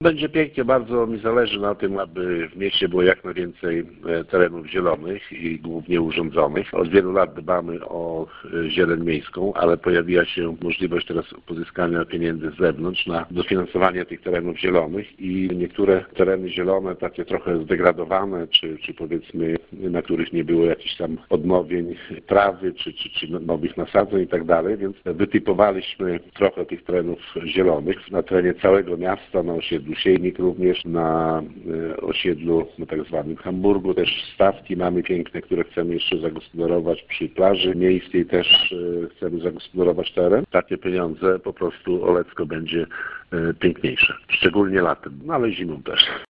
Będzie pięknie, bardzo mi zależy na tym, aby w mieście było jak najwięcej terenów zielonych i głównie urządzonych. Od wielu lat dbamy o zieleń miejską, ale pojawiła się możliwość teraz pozyskania pieniędzy z zewnątrz na dofinansowanie tych terenów zielonych i niektóre tereny zielone, takie trochę zdegradowane, czy powiedzmy, na których nie było jakichś tam odnowień trawy, czy nowych nasadzeń i tak dalej, więc wytypowaliśmy trochę tych terenów zielonych na terenie całego miasta, na osiedlu Siejnik również, na osiedlu tak zwanym Hamburgu też stawki mamy piękne, które chcemy jeszcze zagospodarować przy plaży miejskiej, też chcemy zagospodarować teren. Takie pieniądze po prostu Olecko będzie piękniejsze, szczególnie latem, no ale zimą też.